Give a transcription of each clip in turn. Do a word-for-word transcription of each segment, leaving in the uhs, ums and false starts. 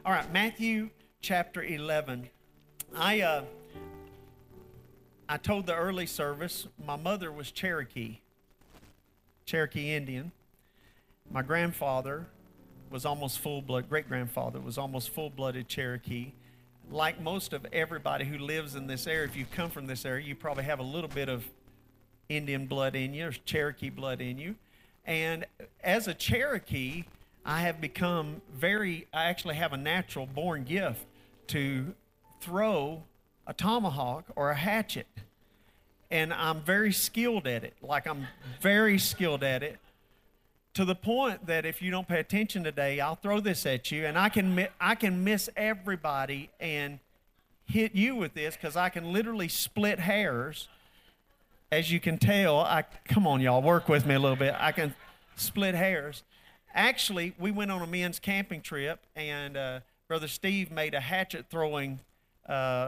All right, Matthew chapter eleven. I uh, I told the early service my mother was Cherokee, Cherokee Indian. My grandfather was almost full-blood, great-grandfather was almost full-blooded Cherokee. Like most of everybody who lives in this area, if you come from this area, you probably have a little bit of Indian blood in you, or Cherokee blood in you. And as a Cherokee, I have become very, I actually have a natural born gift to throw a tomahawk or a hatchet. And I'm very skilled at it. Like I'm very skilled at it to the point that if you don't pay attention today, I'll throw this at you and I can, I can miss everybody and hit you with this because I can literally split hairs. As you can tell, I come on, y'all, work with me a little bit. I can split hairs. Actually, we went on a men's camping trip, and uh, Brother Steve made a hatchet-throwing uh,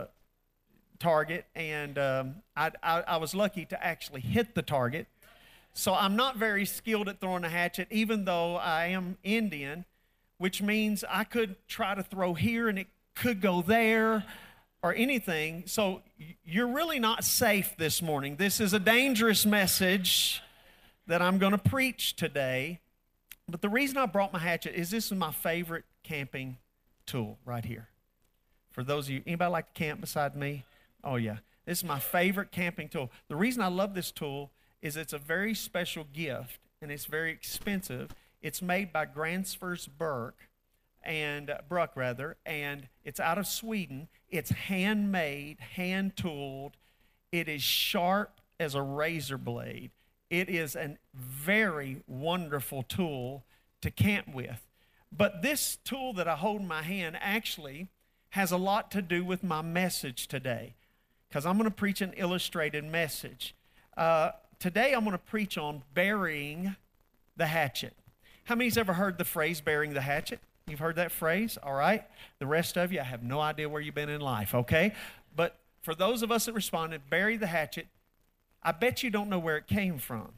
target, and um, I, I, I was lucky to actually hit the target. So I'm not very skilled at throwing a hatchet, even though I am Indian, which means I could try to throw here, and it could go there, or anything. So you're really not safe this morning. This is a dangerous message that I'm going to preach today. But the reason I brought my hatchet is this is my favorite camping tool right here. For those of you, anybody like to camp beside me? Oh yeah, this is my favorite camping tool. The reason I love this tool is it's a very special gift and it's very expensive. It's made by Gransfors Burke and uh, Bruck rather, and it's out of Sweden. It's handmade, hand-tooled. It is sharp as a razor blade. It is a very wonderful tool to camp with. But this tool that I hold in my hand actually has a lot to do with my message today, because I'm going to preach an illustrated message. Uh, today I'm going to preach on burying the hatchet. How many's ever heard the phrase burying the hatchet? You've heard that phrase? All right. The rest of you, I have no idea where you've been in life, okay? But for those of us that responded, bury the hatchet, I bet you don't know where it came from.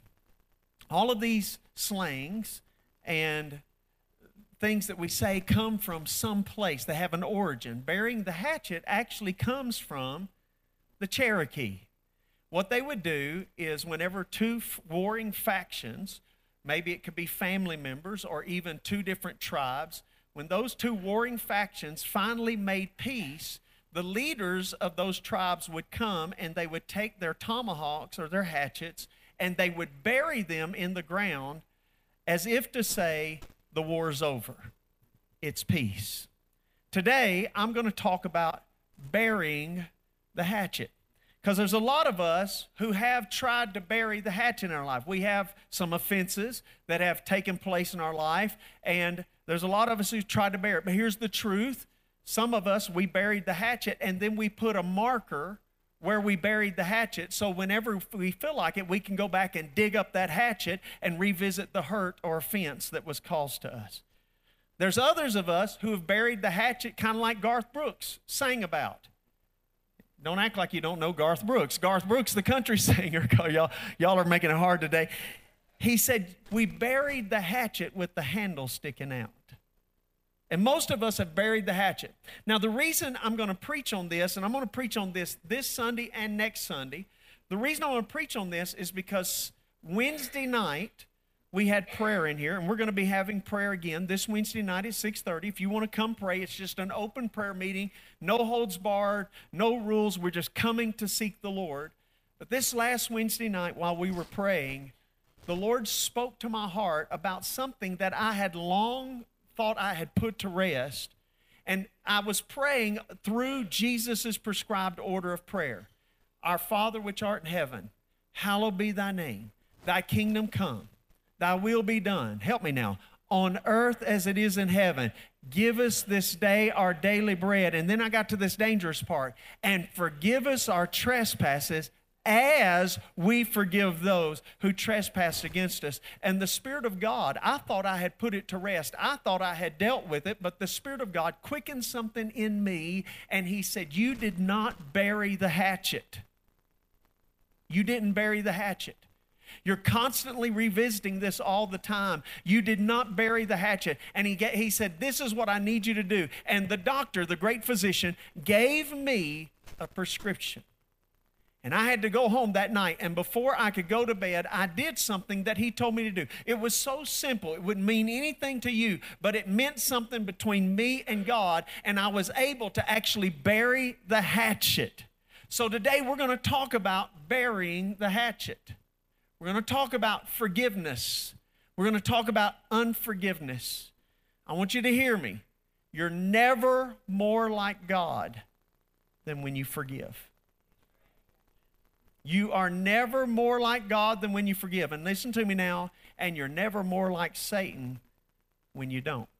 All of these slangs and things that we say come from some place. They have an origin. Burying the hatchet actually comes from the Cherokee. What they would do is whenever two warring factions, maybe it could be family members or even two different tribes, when those two warring factions finally made peace, the leaders of those tribes would come and they would take their tomahawks or their hatchets and they would bury them in the ground as if to say, the war's over. It's peace. Today, I'm going to talk about burying the hatchet. Because there's a lot of us who have tried to bury the hatchet in our life. We have some offenses that have taken place in our life, and there's a lot of us who tried to bury it. But here's the truth. Some of us, we buried the hatchet, and then we put a marker where we buried the hatchet, so whenever we feel like it, we can go back and dig up that hatchet and revisit the hurt or offense that was caused to us. There's others of us who have buried the hatchet kind of like Garth Brooks sang about. Don't act like you don't know Garth Brooks. Garth Brooks, the country singer, y'all, y'all are making it hard today. He said, we buried the hatchet with the handle sticking out. And most of us have buried the hatchet. Now, the reason I'm going to preach on this, and I'm going to preach on this this Sunday and next Sunday, the reason I want to preach on this is because Wednesday night, we had prayer in here, and we're going to be having prayer again this Wednesday night at six thirty. If you want to come pray, it's just an open prayer meeting, no holds barred, no rules. We're just coming to seek the Lord. But this last Wednesday night while we were praying, the Lord spoke to my heart about something that I had long thought I had put to rest. And I was praying through Jesus' prescribed order of prayer. Our Father which art in heaven, hallowed be thy name. Thy kingdom come. Thy will be done. Help me now. On earth as it is in heaven. Give us this day our daily bread. And then I got to this dangerous part. And forgive us our trespasses as we forgive those who trespass against us. And the Spirit of God, I thought I had put it to rest. I thought I had dealt with it, but the Spirit of God quickened something in me, and He said, you did not bury the hatchet. You didn't bury the hatchet. You're constantly revisiting this all the time. You did not bury the hatchet. And he, get, he said, this is what I need you to do. And the doctor, the great physician, gave me a prescription. And I had to go home that night. And before I could go to bed, I did something that he told me to do. It was so simple. It wouldn't mean anything to you, but it meant something between me and God. And I was able to actually bury the hatchet. So today we're going to talk about burying the hatchet. We're going to talk about forgiveness. We're going to talk about unforgiveness. I want you to hear me. You're never more like God than when you forgive. You are never more like God than when you forgive. And listen to me now, and you're never more like Satan when you don't.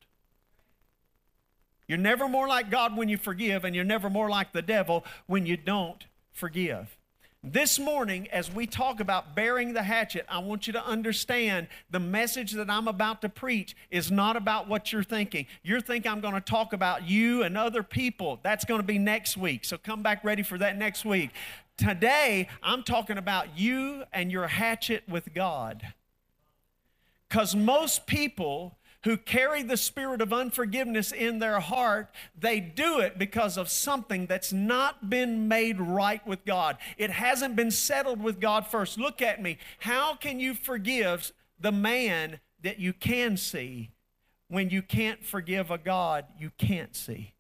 You're never more like God when you forgive, and you're never more like the devil when you don't forgive. This morning, as we talk about burying the hatchet, I want you to understand the message that I'm about to preach is not about what you're thinking. You're thinking I'm going to talk about you and other people. That's going to be next week, so come back ready for that next week. Today, I'm talking about you and your hatchet with God. Because most people who carry the spirit of unforgiveness in their heart, they do it because of something that's not been made right with God. It hasn't been settled with God first. Look at me. How can you forgive the man that you can see when you can't forgive a God you can't see?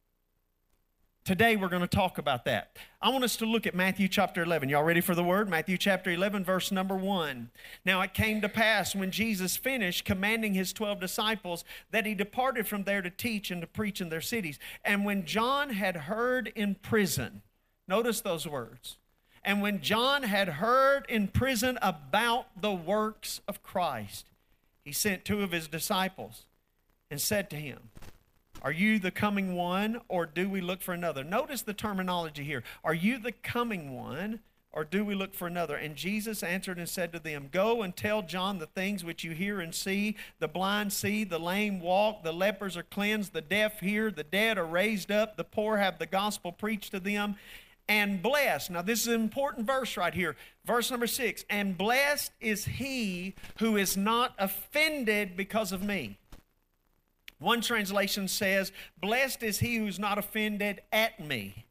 Today we're going to talk about that. I want us to look at Matthew chapter eleven. Y'all ready for the word? Matthew chapter eleven, verse number one. Now it came to pass when Jesus finished commanding his twelve disciples that he departed from there to teach and to preach in their cities. And when John had heard in prison, notice those words. And when John had heard in prison about the works of Christ, he sent two of his disciples and said to him, are you the coming one, or do we look for another? Notice the terminology here. Are you the coming one, or do we look for another? And Jesus answered and said to them, go and tell John the things which you hear and see. The blind see, the lame walk, the lepers are cleansed, the deaf hear, the dead are raised up, the poor have the gospel preached to them. And blessed, now this is an important verse right here, verse number six, and blessed is he who is not offended because of me. One translation says, blessed is he who's not offended at me.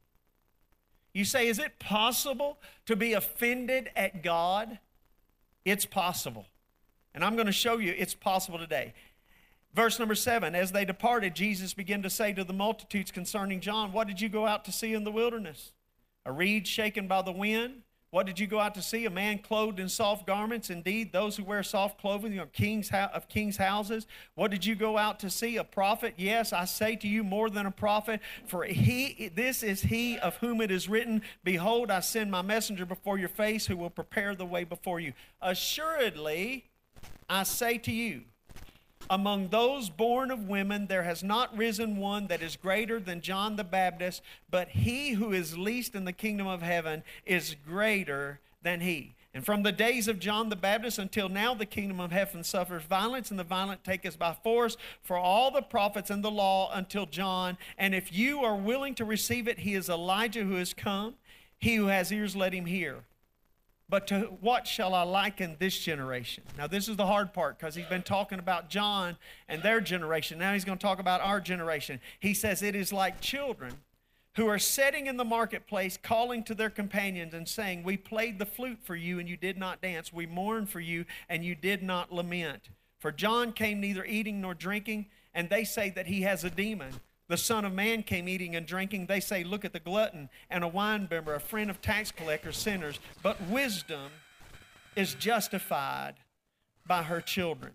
You say, is it possible to be offended at God? It's possible. And I'm going to show you it's possible today. Verse number seven, as they departed, Jesus began to say to the multitudes concerning John, what did you go out to see in the wilderness? A reed shaken by the wind? What did you go out to see? A man clothed in soft garments? Indeed, those who wear soft clothing are kings of kings' houses. What did you go out to see? A prophet? Yes, I say to you, more than a prophet. For he, this is he of whom it is written, behold, I send my messenger before your face, who will prepare the way before you. Assuredly, I say to you, among those born of women, there has not risen one that is greater than John the Baptist, but he who is least in the kingdom of heaven is greater than he. And from the days of John the Baptist until now, the kingdom of heaven suffers violence, and the violent take us by force. For all the prophets and the law until John, and if you are willing to receive it, he is Elijah who has come. He who has ears, let him hear. But to what shall I liken this generation? Now, this is the hard part, because he's been talking about John and their generation. Now he's going to talk about our generation. He says, it is like children who are sitting in the marketplace, calling to their companions and saying, we played the flute for you and you did not dance. We mourned for you and you did not lament. For John came neither eating nor drinking, and they say that he has a demon. The Son of Man came eating and drinking. They say, look at the glutton and a winebibber, a friend of tax collectors, sinners. But wisdom is justified by her children.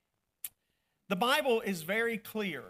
The Bible is very clear.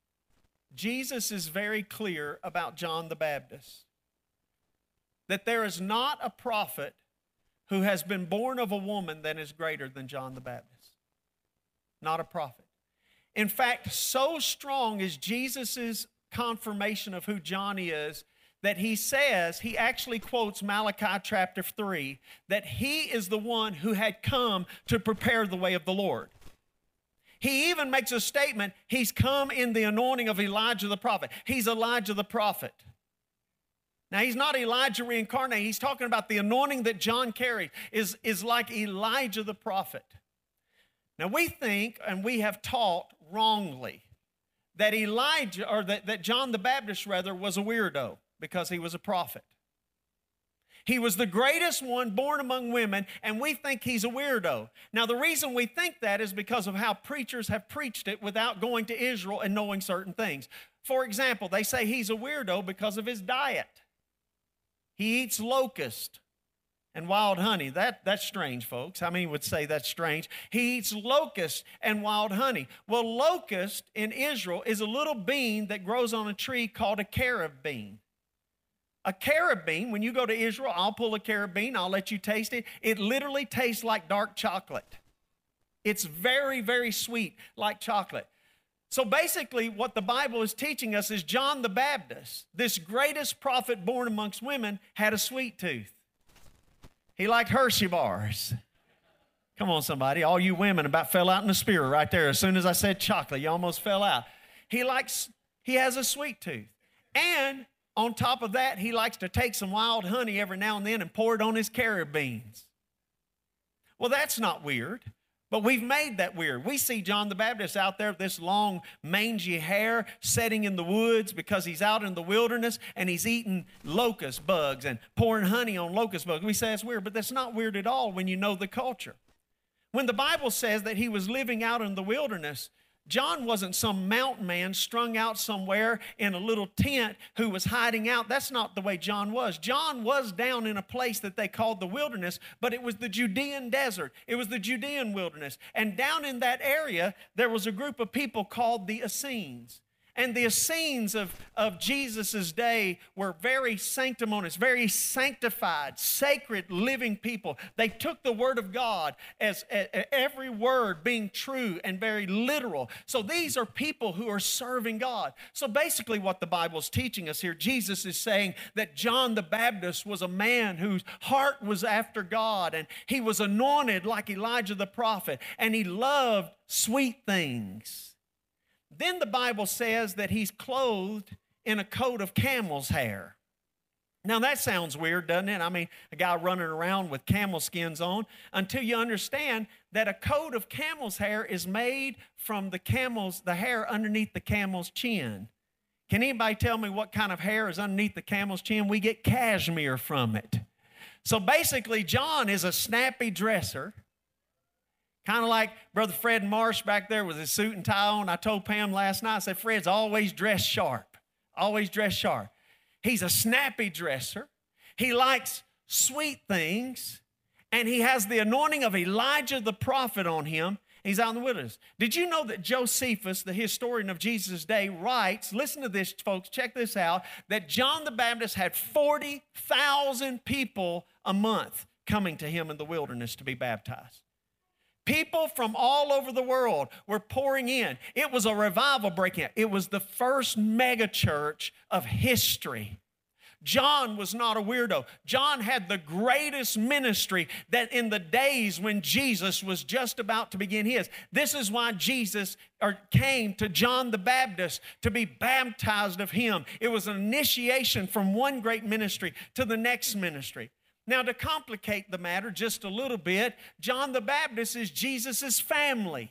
Jesus is very clear about John the Baptist. That there is not a prophet who has been born of a woman that is greater than John the Baptist. Not a prophet. In fact, so strong is Jesus' confirmation of who John is that he says, he actually quotes Malachi chapter three, that he is the one who had come to prepare the way of the Lord. He even makes a statement, he's come in the anointing of Elijah the prophet. He's Elijah the prophet. Now, he's not Elijah reincarnated. He's talking about the anointing that John carried is, is like Elijah the prophet. Now, we think, and we have taught wrongly, that Elijah, or that, that John the Baptist, rather, was a weirdo because he was a prophet. He was the greatest one born among women, and we think he's a weirdo. Now, the reason we think that is because of how preachers have preached it without going to Israel and knowing certain things. For example, they say he's a weirdo because of his diet. He eats locust and wild honey. That, that's strange, folks. How many would say that's strange? He eats locust and wild honey. Well, locust in Israel is a little bean that grows on a tree called a carob bean. A carob bean, when you go to Israel, I'll pull a carob bean, I'll let you taste it. It literally tastes like dark chocolate. It's very, very sweet, like chocolate. So basically, what the Bible is teaching us is John the Baptist, this greatest prophet born amongst women, had a sweet tooth. He liked Hershey bars. Come on, somebody. All you women about fell out in the spirit right there. As soon as I said chocolate, you almost fell out. He likes, he has a sweet tooth. And on top of that, he likes to take some wild honey every now and then and pour it on his carob beans. Well, that's not weird. But we've made that weird. We see John the Baptist out there with this long, mangy hair setting in the woods because he's out in the wilderness and he's eating locust bugs and pouring honey on locust bugs. We say it's weird, but that's not weird at all when you know the culture. When the Bible says that he was living out in the wilderness, John wasn't some mountain man strung out somewhere in a little tent who was hiding out. That's not the way John was. John was down in a place that they called the wilderness, but it was the Judean desert. It was the Judean wilderness. And down in that area, there was a group of people called the Essenes. And the Essenes of, of Jesus' day were very sanctimonious, very sanctified, sacred, living people. They took the Word of God as, as every word being true and very literal. So these are people who are serving God. So basically what the Bible is teaching us here, Jesus is saying that John the Baptist was a man whose heart was after God, and he was anointed like Elijah the prophet, and he loved sweet things. Then the Bible says that he's clothed in a coat of camel's hair. Now that sounds weird, doesn't it? I mean, a guy running around with camel skins on, until you understand that a coat of camel's hair is made from the camel's, the hair underneath the camel's chin. Can anybody tell me what kind of hair is underneath the camel's chin? We get cashmere from it. So basically, John is a snappy dresser. Kind of like Brother Fred Marsh back there with his suit and tie on. I told Pam last night, I said, Fred's always dressed sharp, always dressed sharp. He's a snappy dresser. He likes sweet things, and he has the anointing of Elijah the prophet on him. He's out in the wilderness. Did you know that Josephus, the historian of Jesus' day, writes, listen to this, folks, check this out, that John the Baptist had forty thousand people a month coming to him in the wilderness to be baptized. People from all over the world were pouring in. It was a revival breaking out. It was the first mega church of history. John was not a weirdo. John had the greatest ministry that in the days when Jesus was just about to begin his. This is why Jesus or came to John the Baptist to be baptized of him. It was an initiation from one great ministry to the next ministry. Now, to complicate the matter just a little bit, John the Baptist is Jesus' family.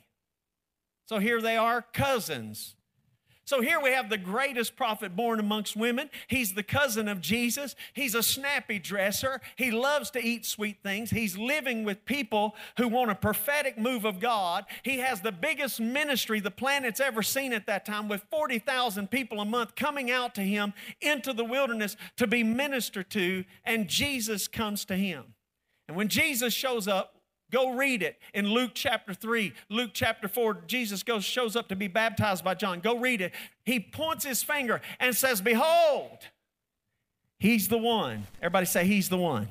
So here they are, cousins. So here we have the greatest prophet born amongst women. He's the cousin of Jesus. He's a snappy dresser. He loves to eat sweet things. He's living with people who want a prophetic move of God. He has the biggest ministry the planet's ever seen at that time, with forty thousand people a month coming out to him into the wilderness to be ministered to, and Jesus comes to him. And when Jesus shows up, go read it in Luke chapter three, Luke chapter four. Jesus goes, shows up to be baptized by John. Go read it. He points his finger and says, behold, he's the one. Everybody say, he's the one.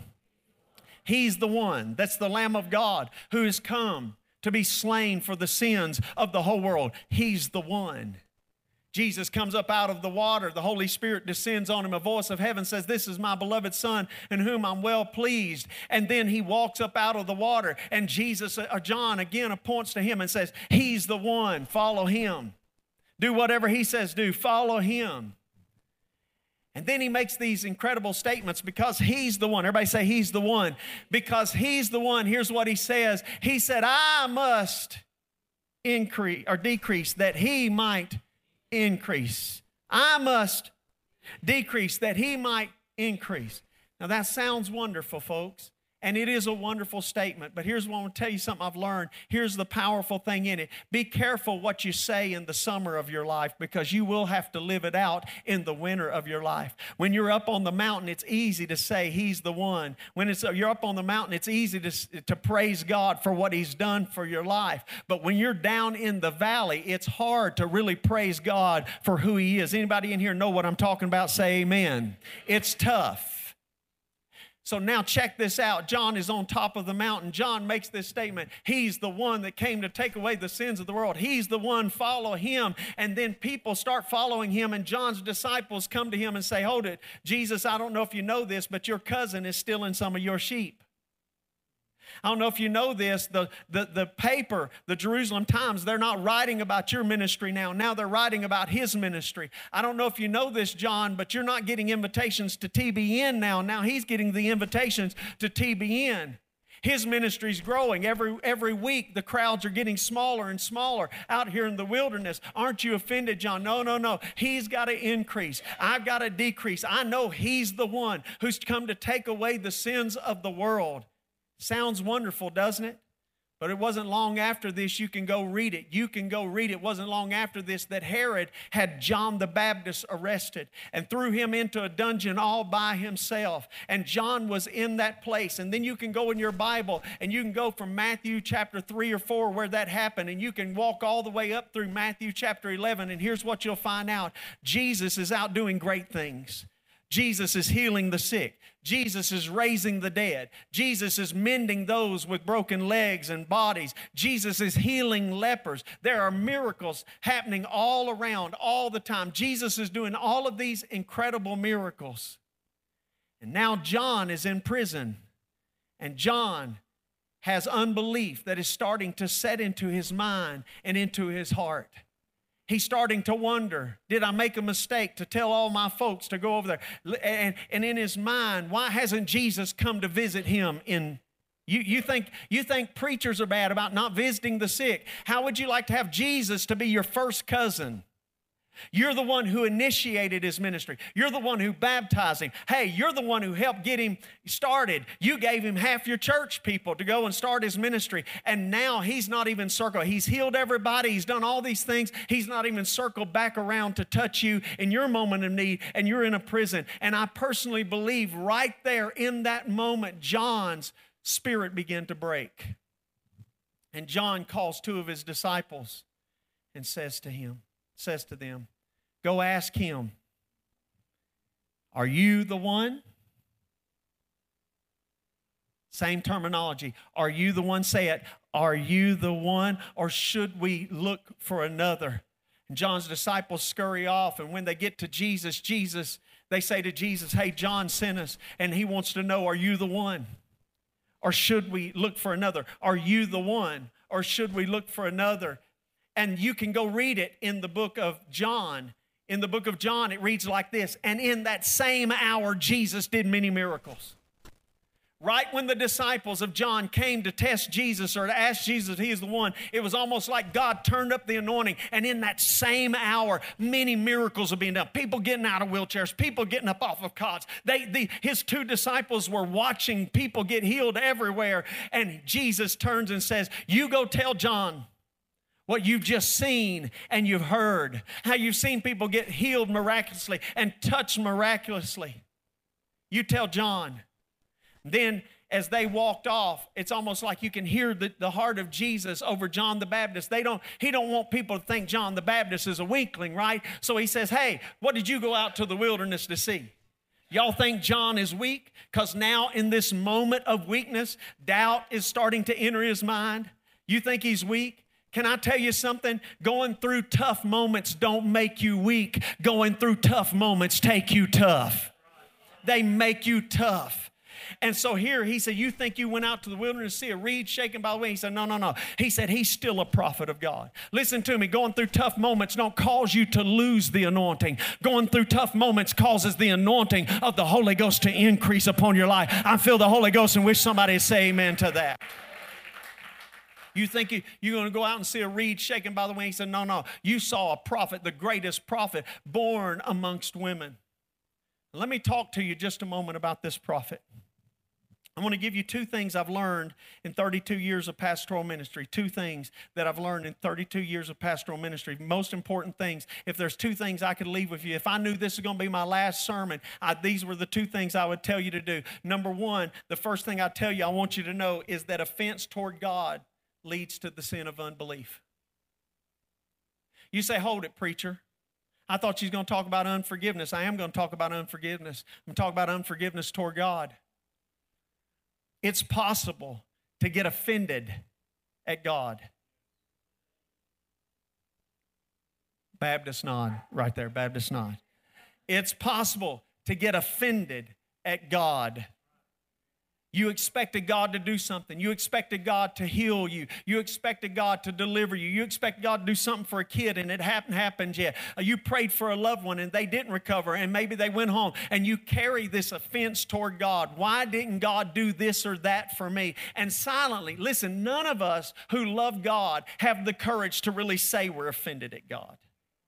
He's the one. That's the Lamb of God who has come to be slain for the sins of the whole world. He's the one. Jesus comes up out of the water. The Holy Spirit descends on him. A voice of heaven says, this is my beloved Son in whom I'm well pleased. And then he walks up out of the water, and Jesus, or John again points to him and says, he's the one. Follow him. Do whatever he says do. Follow him. And then he makes these incredible statements because he's the one. Everybody say he's the one. Because he's the one, here's what he says. He said, I must increase or decrease that he might increase. I must decrease that he might increase. Now that sounds wonderful, folks. And it is a wonderful statement. But here's what I want to tell you something I've learned. Here's the powerful thing in it. Be careful what you say in the summer of your life, because you will have to live it out in the winter of your life. When you're up on the mountain, it's easy to say he's the one. When it's, you're up on the mountain, it's easy to, to praise God for what he's done for your life. But when you're down in the valley, it's hard to really praise God for who he is. Anybody in here know what I'm talking about? Say amen. It's tough. So now check this out. John is on top of the mountain. John makes this statement. He's the one that came to take away the sins of the world. He's the one, follow him. And then people start following him, and John's disciples come to him and say, hold it, Jesus, I don't know if you know this, but your cousin is stealing some of your sheep. I don't know if you know this, the, the, the paper, the Jerusalem Times, they're not writing about your ministry now. Now they're writing about his ministry. I don't know if you know this, John, but you're not getting invitations to T B N now. Now he's getting the invitations to T B N. His ministry's growing. Every, every week, the crowds are getting smaller and smaller out here in the wilderness. Aren't you offended, John? No, no, no. He's got to increase. I've got to decrease. I know he's the one who's come to take away the sins of the world. Sounds wonderful, doesn't it? But it wasn't long after this, you can go read it. You can go read it. It wasn't long after this that Herod had John the Baptist arrested and threw him into a dungeon all by himself. And John was in that place. And then you can go in your Bible and you can go from Matthew chapter three or four where that happened. And you can walk all the way up through Matthew chapter eleven. And here's what you'll find out. Jesus is out doing great things. Jesus is healing the sick. Jesus is raising the dead. Jesus is mending those with broken legs and bodies. Jesus is healing lepers. There are miracles happening all around all the time. Jesus is doing all of these incredible miracles. And now John is in prison. And John has unbelief that is starting to set into his mind and into his heart. He's starting to wonder, did I make a mistake to tell all my folks to go over there? And, and in his mind, why hasn't Jesus come to visit him in you, you think you think preachers are bad about not visiting the sick? How would you like to have Jesus to be your first cousin? You're the one who initiated his ministry. You're the one who baptized him. Hey, you're the one who helped get him started. You gave him half your church people to go and start his ministry. And now he's not even circled. He's healed everybody. He's done all these things. He's not even circled back around to touch you in your moment of need, and you're in a prison. And I personally believe right there in that moment, John's spirit began to break. And John calls two of his disciples and says to him, says to them, go ask him, are you the one? Same terminology. Are you the one? Say it. Are you the one, or should we look for another? And John's disciples scurry off, and when they get to Jesus, Jesus, they say to Jesus, hey, John sent us, and he wants to know, are you the one? Or should we look for another? Are you the one? Or should we look for another? And you can go read it in the book of John. In the book of John, it reads like this. And in that same hour, Jesus did many miracles. Right when the disciples of John came to test Jesus or to ask Jesus if he is the one, it was almost like God turned up the anointing. And in that same hour, many miracles are being done. People getting out of wheelchairs, people getting up off of cots. They, the, his two disciples were watching people get healed everywhere. And Jesus turns and says, you go tell John what you've just seen and you've heard, how you've seen people get healed miraculously and touched miraculously. You tell John. Then as they walked off, it's almost like you can hear the, the heart of Jesus over John the Baptist. They don't, he don't want people to think John the Baptist is a weakling, right? So he says, hey, what did you go out to the wilderness to see? Y'all think John is weak? Because now in this moment of weakness, doubt is starting to enter his mind. You think he's weak? Can I tell you something? Going through tough moments don't make you weak. Going through tough moments take you tough. They make you tough. And so here he said, you think you went out to the wilderness to see a reed shaken by the wind? He said, no, no, no. He said, he's still a prophet of God. Listen to me, going through tough moments don't cause you to lose the anointing. Going through tough moments causes the anointing of the Holy Ghost to increase upon your life. I feel the Holy Ghost and wish somebody would say amen to that. You think you, you're going to go out and see a reed shaken by the wind? He said, no, no. You saw a prophet, the greatest prophet, born amongst women. Let me talk to you just a moment about this prophet. I want to give you two things I've learned in thirty-two years of pastoral ministry. Two things that I've learned in thirty-two years of pastoral ministry. Most important things. If there's two things I could leave with you, if I knew this was going to be my last sermon, I, these were the two things I would tell you to do. Number one, the first thing I tell you I want you to know is that offense toward God leads to the sin of unbelief. You say, hold it, preacher. I thought you was going to talk about unforgiveness. I am going to talk about unforgiveness. I'm going to talk about unforgiveness toward God. It's possible to get offended at God. Baptist nod right there, Baptist nod. It's possible to get offended at God. You expected God to do something. You expected God to heal you. You expected God to deliver you. You expected God to do something for a kid and it hadn't happened yet. You prayed for a loved one and they didn't recover and maybe they went home and you carry this offense toward God. Why didn't God do this or that for me? And silently, listen, none of us who love God have the courage to really say we're offended at God.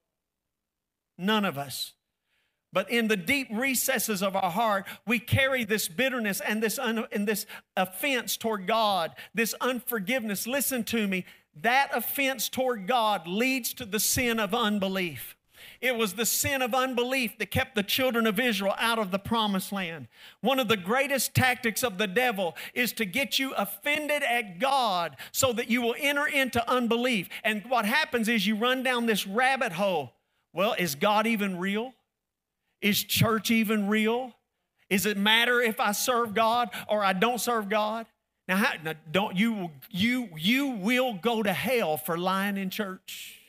None of us. But in the deep recesses of our heart, we carry this bitterness and this, un- and this offense toward God, this unforgiveness. Listen to me. That offense toward God leads to the sin of unbelief. It was the sin of unbelief that kept the children of Israel out of the promised land. One of the greatest tactics of the devil is to get you offended at God so that you will enter into unbelief. And what happens is you run down this rabbit hole. Well, is God even real? Is church even real? Does it matter if I serve God or I don't serve God? Now, how, now don't you you you will go to hell for lying in church.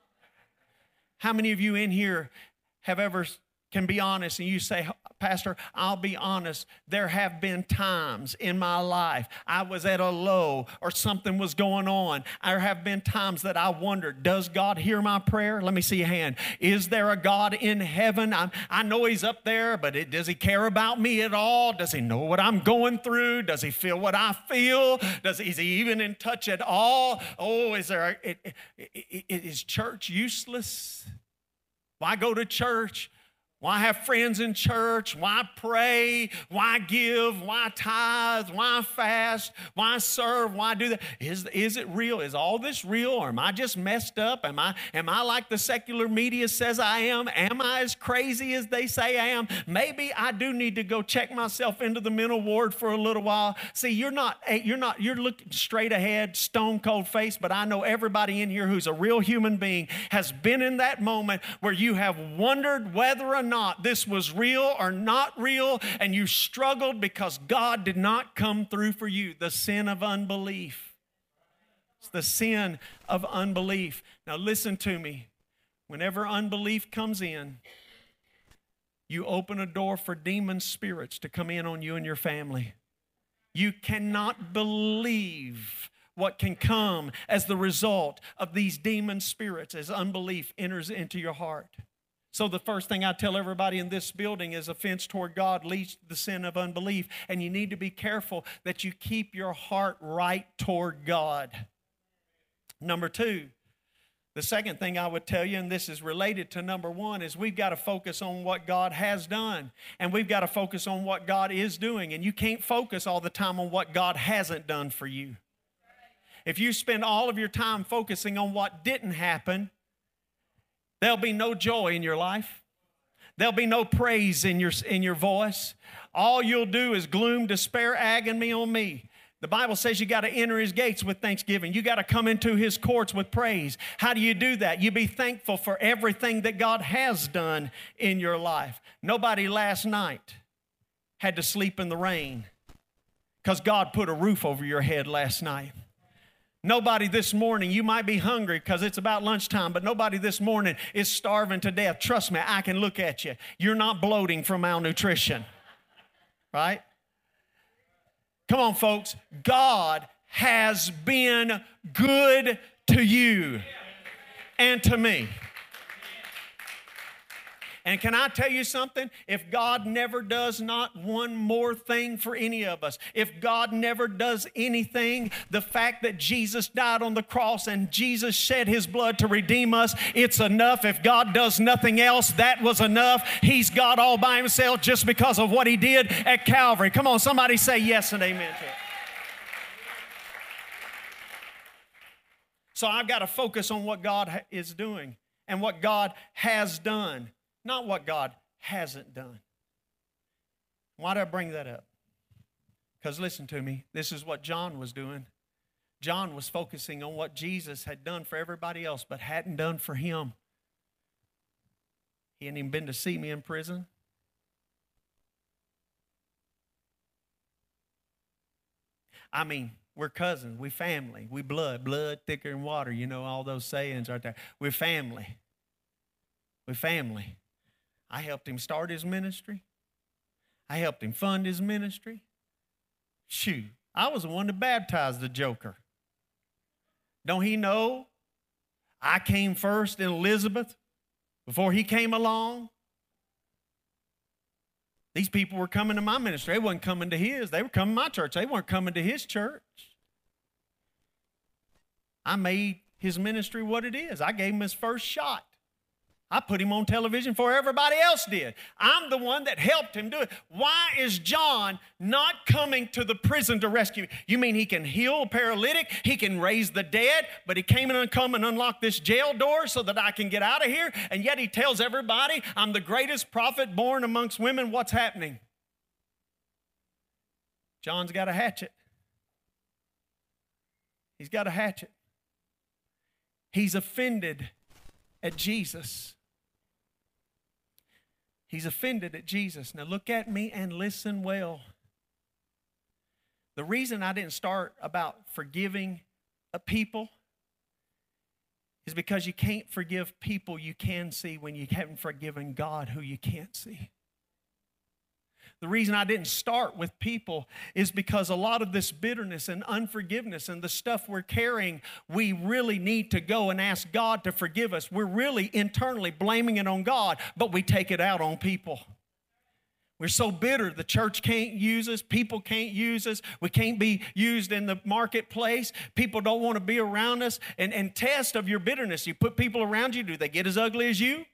How many of you in here have ever can be honest and you say, Pastor, I'll be honest, there have been times in my life I was at a low or something was going on. There have been times that I wondered, does God hear my prayer? Let me see your hand. Is there a God in heaven? I, I know he's up there, but it, does he care about me at all? Does he know what I'm going through? Does he feel what I feel? Does he, is he even in touch at all? Oh, is there, a, it, it, it, is church useless? Why go to church? Why have friends in church? Why pray? Why give? Why tithe? Why fast? Why serve? Why do that? Is, is it real? Is all this real? Or am I just messed up? Am I, am I like the secular media says I am? Am I as crazy as they say I am? Maybe I do need to go check myself into the mental ward for a little while. See, you're not, you're not, you're looking straight ahead, stone cold face, but I know everybody in here who's a real human being has been in that moment where you have wondered whether or not Not this was real or not real, and you struggled because God did not come through for you. The sin of unbelief. It's the sin of unbelief. Now listen to me. Whenever unbelief comes in, you open a door for demon spirits to come in on you and your family. You cannot believe what can come as the result of these demon spirits as unbelief enters into your heart. So the first thing I tell everybody in this building is offense toward God leads to the sin of unbelief. And you need to be careful that you keep your heart right toward God. Number two, the second thing I would tell you, and this is related to number one, is we've got to focus on what God has done. And we've got to focus on what God is doing. And you can't focus all the time on what God hasn't done for you. If you spend all of your time focusing on what didn't happen, there'll be no joy in your life. There'll be no praise in your, in your voice. All you'll do is gloom, despair, agony on me. The Bible says you got to enter his gates with thanksgiving. You got to come into his courts with praise. How do you do that? You be thankful for everything that God has done in your life. Nobody last night had to sleep in the rain because God put a roof over your head last night. Nobody this morning, you might be hungry because it's about lunchtime, but nobody this morning is starving to death. Trust me, I can look at you. You're not bloating from malnutrition, right? Come on, folks. God has been good to you and to me. And can I tell you something? If God never does not one more thing for any of us, if God never does anything, the fact that Jesus died on the cross and Jesus shed his blood to redeem us, it's enough. If God does nothing else, that was enough. He's God all by himself just because of what he did at Calvary. Come on, somebody say yes and amen to it. So I've got to focus on what God is doing and what God has done. Not what God hasn't done. Why do I bring that up? Because listen to me, this is what John was doing. John was focusing on what Jesus had done for everybody else, but hadn't done for him. He hadn't even been to see me in prison. I mean, we're cousins, we family, we blood, blood thicker than water. You know all those sayings right there. We're family. We're family. I helped him start his ministry. I helped him fund his ministry. Shoot, I was the one that baptized the joker. Don't he know I came first in Elizabeth before he came along? These people were coming to my ministry. They weren't coming to his. They were coming to my church. They weren't coming to his church. I made his ministry what it is. I gave him his first shot. I put him on television before everybody else did. I'm the one that helped him do it. Why is John not coming to the prison to rescue me? You mean he can heal a paralytic? He can raise the dead, but he came in and come and unlocked this jail door so that I can get out of here? And yet he tells everybody, I'm the greatest prophet born amongst women. What's happening? John's got a hatchet. He's got a hatchet. He's offended at Jesus. He's offended at Jesus. Now look at me and listen well. The reason I didn't start about forgiving a people is because you can't forgive people you can see when you haven't forgiven God who you can't see. The reason I didn't start with people is because a lot of this bitterness and unforgiveness and the stuff we're carrying, we really need to go and ask God to forgive us. We're really internally blaming it on God, but we take it out on people. We're so bitter, the church can't use us, people can't use us, we can't be used in the marketplace, people don't want to be around us. And, and test of your bitterness, you put people around you, do they get as ugly as you?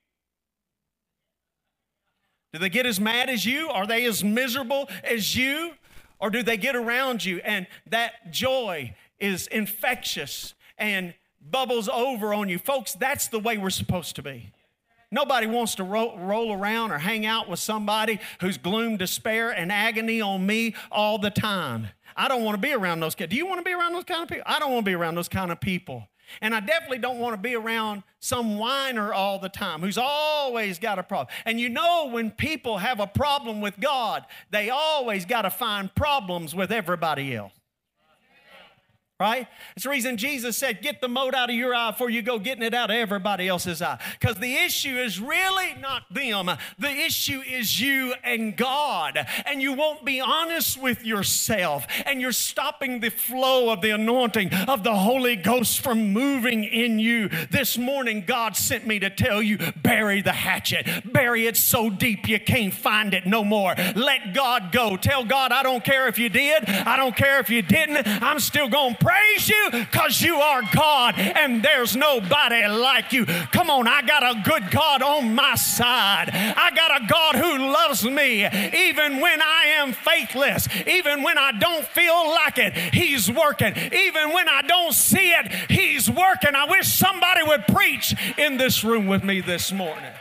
Do they get as mad as you? Are they as miserable as you? Or do they get around you and that joy is infectious and bubbles over on you? Folks, that's the way we're supposed to be. Nobody wants to ro- roll around or hang out with somebody who's gloom, despair, and agony on me all the time. I don't want to be around those kids. Do you want to be around those kind of people? I don't want to be around those kind of people. And I definitely don't want to be around some whiner all the time who's always got a problem. And you know when people have a problem with God, they always got to find problems with everybody else. Right? It's the reason Jesus said, get the mote out of your eye before you go getting it out of everybody else's eye. Because the issue is really not them. The issue is you and God. And you won't be honest with yourself. And you're stopping the flow of the anointing of the Holy Ghost from moving in you. This morning, God sent me to tell you, bury the hatchet. Bury it so deep you can't find it no more. Let God go. Tell God, I don't care if you did. I don't care if you didn't. I'm still going to praise you because you are God and there's nobody like you. Come on, I got a good God on my side. I got a God who loves me even when I am faithless, even when I don't feel like it, He's working. Even when I don't see it, He's working. I wish somebody would preach in this room with me this morning.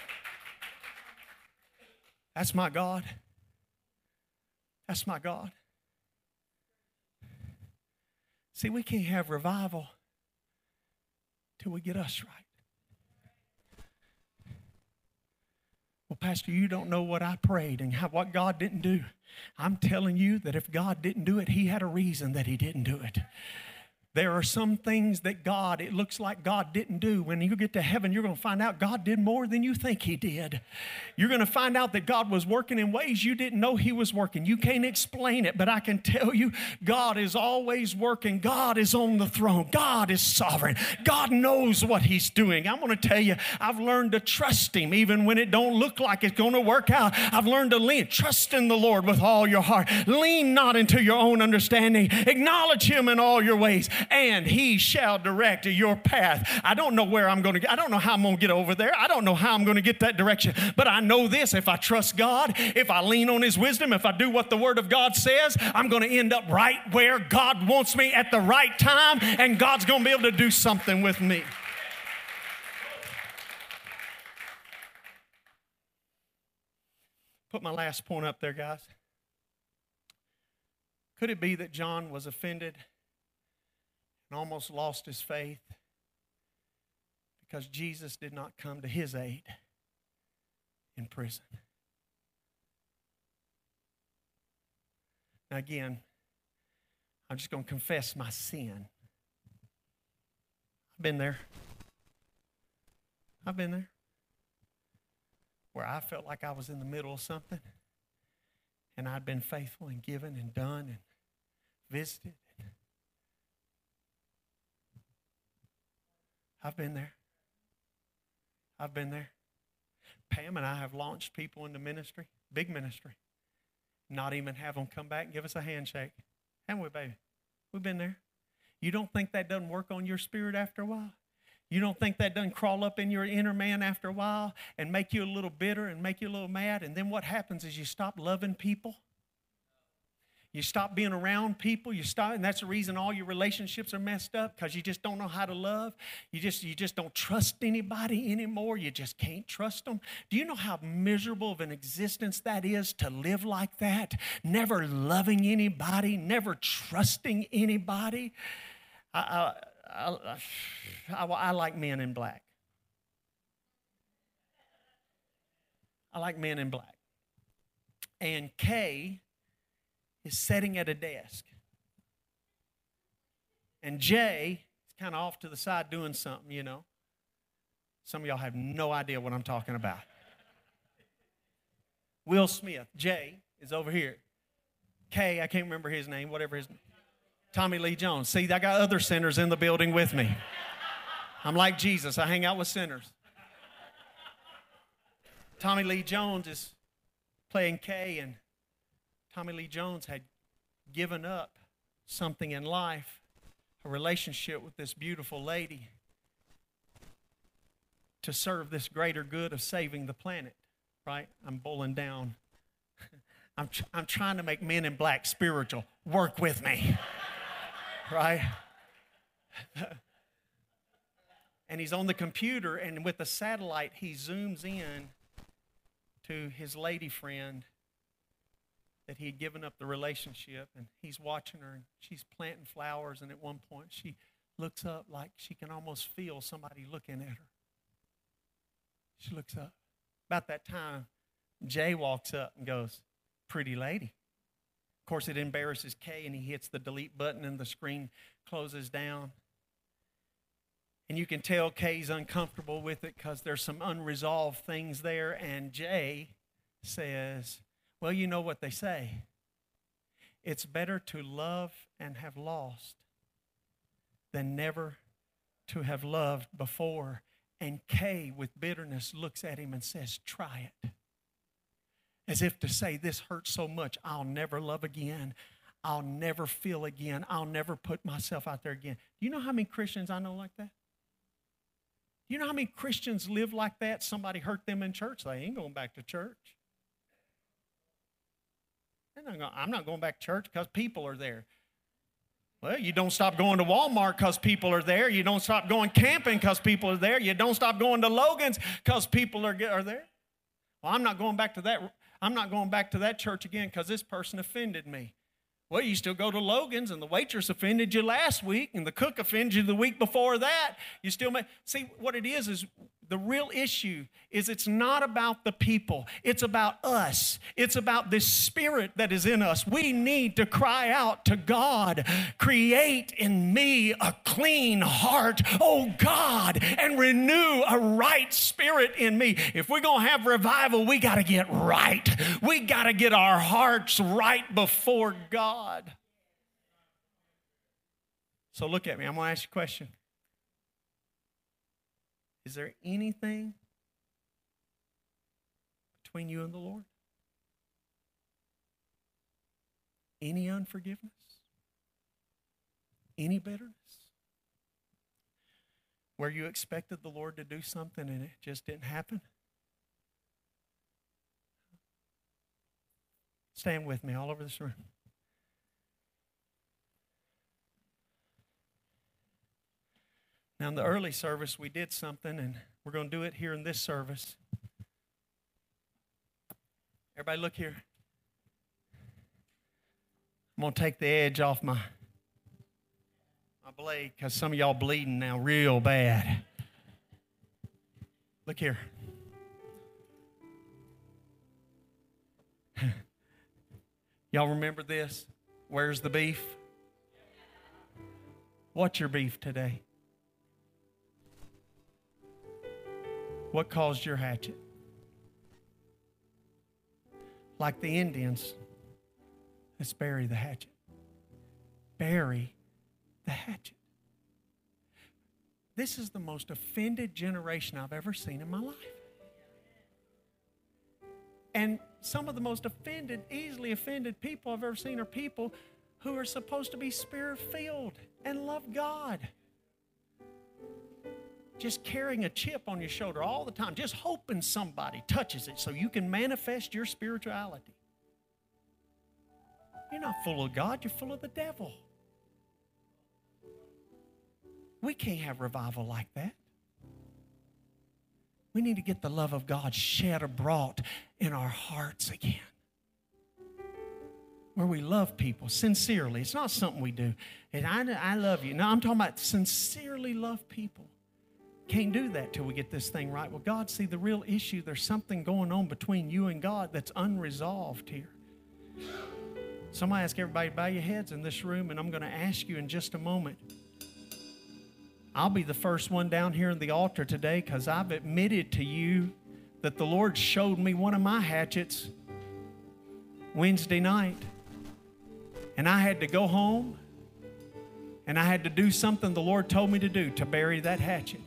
That's my God. That's my God. See, we can't have revival till we get us right. Well, Pastor, you don't know what I prayed and how, what God didn't do. I'm telling you that if God didn't do it, He had a reason that He didn't do it. There are some things that God, it looks like God didn't do. When you get to heaven, you're going to find out God did more than you think He did. You're going to find out that God was working in ways you didn't know He was working. You can't explain it, but I can tell you God is always working. God is on the throne. God is sovereign. God knows what He's doing. I'm going to tell you, I've learned to trust Him even when it don't look like it's going to work out. I've learned to lean. Trust in the Lord with all your heart. Lean not into your own understanding. Acknowledge Him in all your ways, and He shall direct your path. I don't know where I'm going to get. I don't know how I'm going to get over there. I don't know how I'm going to get that direction. But I know this: if I trust God, if I lean on His wisdom, if I do what the Word of God says, I'm going to end up right where God wants me at the right time, and God's going to be able to do something with me. Put my last point up there, guys. Could it be that John was offended and almost lost his faith because Jesus did not come to his aid in prison? Now again, I'm just going to confess my sin. I've been there. I've been there. Where I felt like I was in the middle of something, and I'd been faithful and given and done and visited. I've been there. I've been there. Pam and I have launched people into ministry, big ministry, not even have them come back and give us a handshake. Haven't we, baby? We've been there. You don't think that doesn't work on your spirit after a while? You don't think that doesn't crawl up in your inner man after a while and make you a little bitter and make you a little mad? And then what happens is you stop loving people. You stop being around people. You stop, and that's the reason all your relationships are messed up, because you just don't know how to love. You just, you just don't trust anybody anymore. You just can't trust them. Do you know how miserable of an existence that is, to live like that? Never loving anybody, never trusting anybody. I, I, I, I, I like Men in Black. I like Men in Black. And Kay is sitting at a desk. And Jay is kind of off to the side doing something, you know. Some of y'all have no idea what I'm talking about. Will Smith, Jay, is over here. Kay, I can't remember his name, whatever his name. Tommy Lee Jones. See, I got other sinners in the building with me. I'm like Jesus. I hang out with sinners. Tommy Lee Jones is playing Kay, and Tommy Lee Jones had given up something in life, a relationship with this beautiful lady, to serve this greater good of saving the planet, right? I'm bowling down. I'm, tr- I'm trying to make Men in Black spiritual. Work with me. Right? And he's on the computer, and with the satellite, he zooms in to his lady friend that he had given up the relationship, and he's watching her, and she's planting flowers, and at one point she looks up like she can almost feel somebody looking at her. She looks up. About that time, Jay walks up and goes, "Pretty lady." Of course, it embarrasses Kay, and he hits the delete button, and the screen closes down. And you can tell Kay's uncomfortable with it because there's some unresolved things there. And Jay says, well, you know what they say. It's better to love and have lost than never to have loved before. And Kay, with bitterness, looks at him and says, try it. As if to say, this hurts so much, I'll never love again. I'll never feel again. I'll never put myself out there again. Do you know how many Christians I know like that? Do you know how many Christians live like that? Somebody hurt them in church. They ain't going back to church. Not going, I'm not going back to church because people are there. Well, you don't stop going to Walmart because people are there. You don't stop going camping because people are there. You don't stop going to Logan's because people are, are there. Well, I'm not going back to that. I'm not going back to that church again because this person offended me. Well, you still go to Logan's, and the waitress offended you last week, and the cook offended you the week before that. You still may see what it is is The real issue is it's not about the people. It's about us. It's about this spirit that is in us. We need to cry out to God, create in me a clean heart, oh God, and renew a right spirit in me. If we're going to have revival, we got to get right. We got to get our hearts right before God. So look at me. I'm going to ask you a question. Is there anything between you and the Lord? Any unforgiveness? Any bitterness? Where you expected the Lord to do something and it just didn't happen? Stand with me all over this room. Now, in the early service, we did something, and we're going to do it here in this service. Everybody look here. I'm going to take the edge off my, my blade because some of y'all bleeding now real bad. Look here. Y'all remember this? Where's the beef? What's your beef today? What caused your hatchet? Like the Indians, let's bury the hatchet. Bury the hatchet. This is the most offended generation I've ever seen in my life. And some of the most offended, easily offended people I've ever seen are people who are supposed to be spirit-filled and love God. Just carrying a chip on your shoulder all the time, just hoping somebody touches it so you can manifest your spirituality. You're not full of God, you're full of the devil. We can't have revival like that. We need to get the love of God shed abroad in our hearts again. Where we love people sincerely. It's not something we do. And I, I love you. No, I'm talking about sincerely love people. Can't do that till we get this thing right. Well, God, see, the real issue, there's something going on between you and God that's unresolved here. So I'm going to ask everybody to bow your heads in this room, and I'm going to ask you in just a moment. I'll be the first one down here in the altar today because I've admitted to you that the Lord showed me one of my hatchets Wednesday night. And I had to go home, and I had to do something the Lord told me to do to bury that hatchet.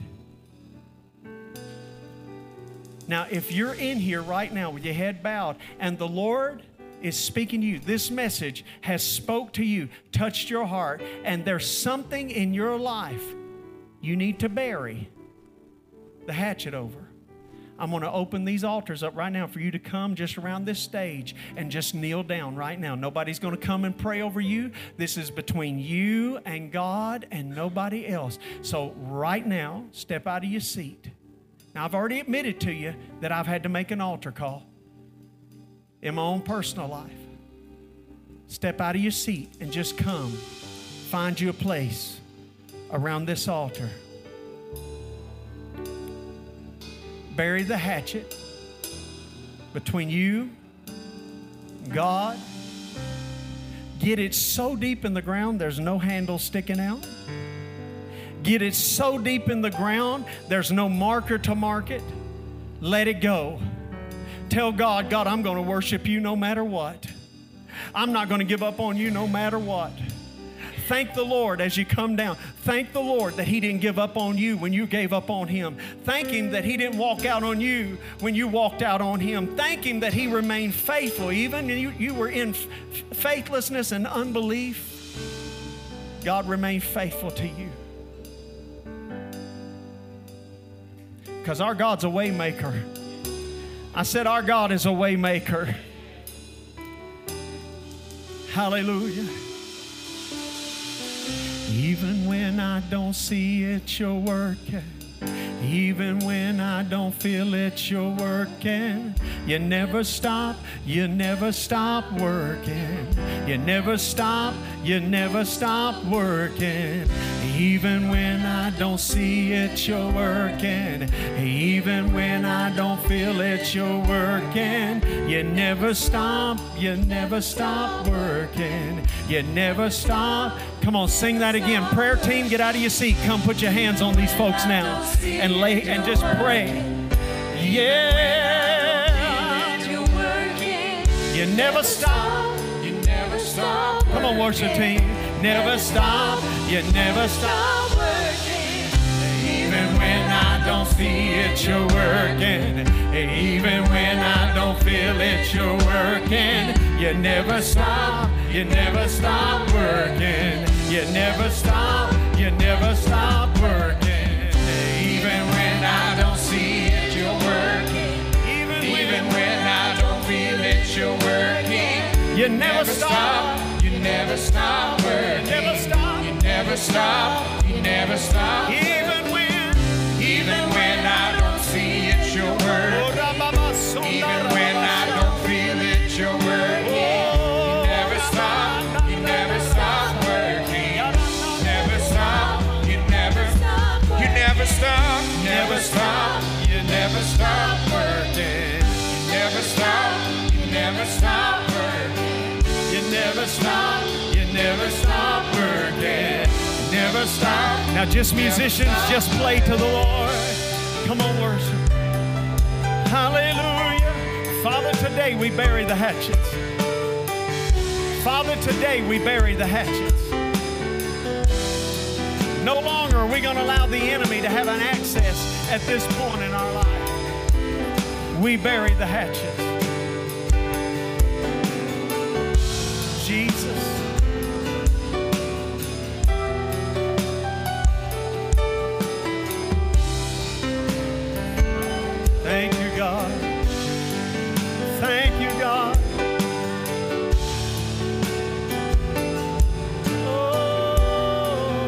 Now, if you're in here right now with your head bowed and the Lord is speaking to you, this message has spoke to you, touched your heart, and there's something in your life you need to bury the hatchet over. I'm going to open these altars up right now for you to come just around this stage and just kneel down right now. Nobody's going to come and pray over you. This is between you and God and nobody else. So right now, step out of your seat. Now, I've already admitted to you that I've had to make an altar call in my own personal life. Step out of your seat and just come. Find you a place around this altar. Bury the hatchet between you, God. Get it so deep in the ground there's no handle sticking out. Get it so deep in the ground, there's no marker to mark it. Let it go. Tell God, God, I'm going to worship you no matter what. I'm not going to give up on you no matter what. Thank the Lord as you come down. Thank the Lord that He didn't give up on you when you gave up on Him. Thank Him that He didn't walk out on you when you walked out on Him. Thank Him that He remained faithful. Even you, you were in f- faithlessness and unbelief. God remained faithful to you. Because our God's a way maker. I said our God is a way maker. Hallelujah. Even when I don't see it, you're working. Even when I don't feel it, you're working. You never stop, you never stop working. You never stop, you never stop working. Even when I don't see it, you're working. Even when I don't feel it, you're working. You never stop, you never stop working. You never stop. Come on, sing that again. Prayer team, get out of your seat. Come put your hands on these folks now and lay and just pray. Yeah. You never stop. You never stop. Come on, worship team. Never stop. You never stop working. Even when I don't see it, you're working. Even when I don't feel it, you're working. You never stop. You never stop working. You never stop. You never stop working. Even when I don't see it, you're working. Even, Even when I don't feel it, you're working. You never stop. You never stop working. You never stop. You never stop. You never stop. Even when, even when I don't see it, you're working. Even when I don't feel it, you're working. You never stop. You never stop working. Never stop. You never. You never stop. Never stop. You never stop working. You never stop. You never stop working. You never stop. You never stop working. Never stop. Now just musicians, just play to the Lord. Come on, worship. Hallelujah. Father, today we bury the hatchets. Father, today we bury the hatchets. No longer are we going to allow the enemy to have an access at this point in our life. We bury the hatchets. Jesus. Thank you, God. Thank you, God. Oh.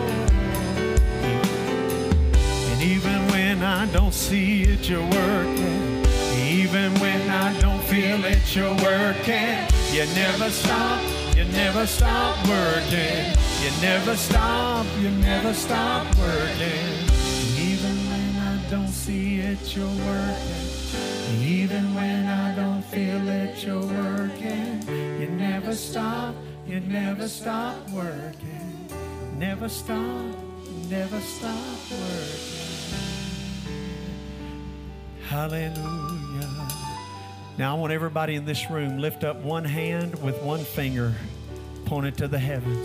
And even when I don't see it, you're working. Even when I don't feel it, you're working. You never stop. You never stop working. You never stop. You never stop working. Even when I don't see it, you're working. Even when I don't feel it, you're working. You never stop. You never stop working. Never stop. Never stop working. Hallelujah. Now I want everybody in this room lift up one hand with one finger pointed to the heavens.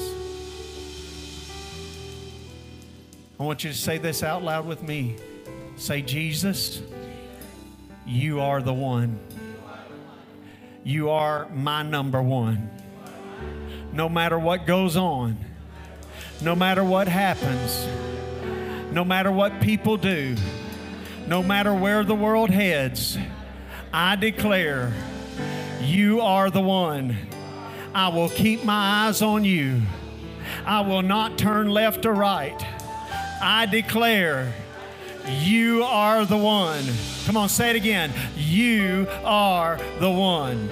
I want you to say this out loud with me. Say, Jesus, you are the one. You are my number one. No matter what goes on, no matter what happens, no matter what people do, no matter where the world heads, I declare you are the one. I will keep my eyes on you. I will not turn left or right. I declare you are the one. Come on, say it again. You are the one.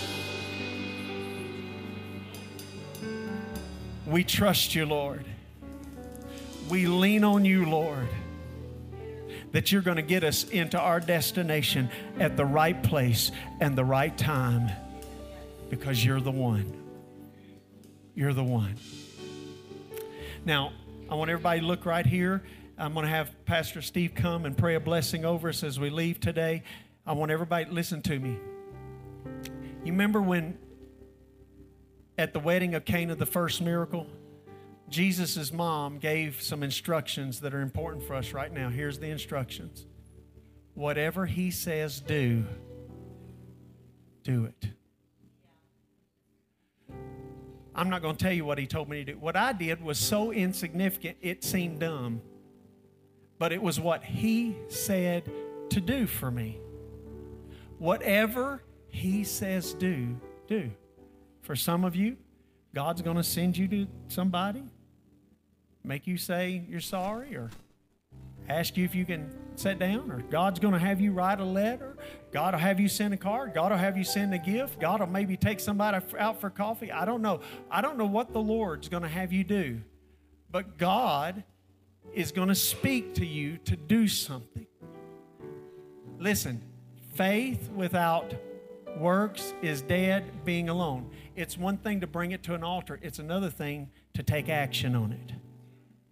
We trust you, Lord. We lean on you, Lord, that you're going to get us into our destination at the right place and the right time, because you're the one. You're the one. Now, I want everybody to look right here. I'm going to have Pastor Steve come and pray a blessing over us as we leave today. I want everybody to listen to me. You remember when at the wedding of Cana, the first miracle, Jesus' mom gave some instructions that are important for us right now. Here's the instructions. Whatever he says do, do it. I'm not going to tell you what he told me to do. What I did was so insignificant, it seemed dumb. But it was what he said to do for me. Whatever he says do, do. For some of you, God's going to send you to somebody, make you say you're sorry, or ask you if you can sit down, or God's going to have you write a letter. God will have you send a card. God will have you send a gift. God will maybe take somebody out for coffee. I don't know. I don't know what the Lord's going to have you do. But God is going to speak to you to do something. Listen, faith without works is dead, being alone. It's one thing to bring it to an altar. It's another thing to take action on it.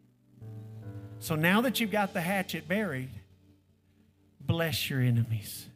So now that you've got the hatchet buried, bless your enemies.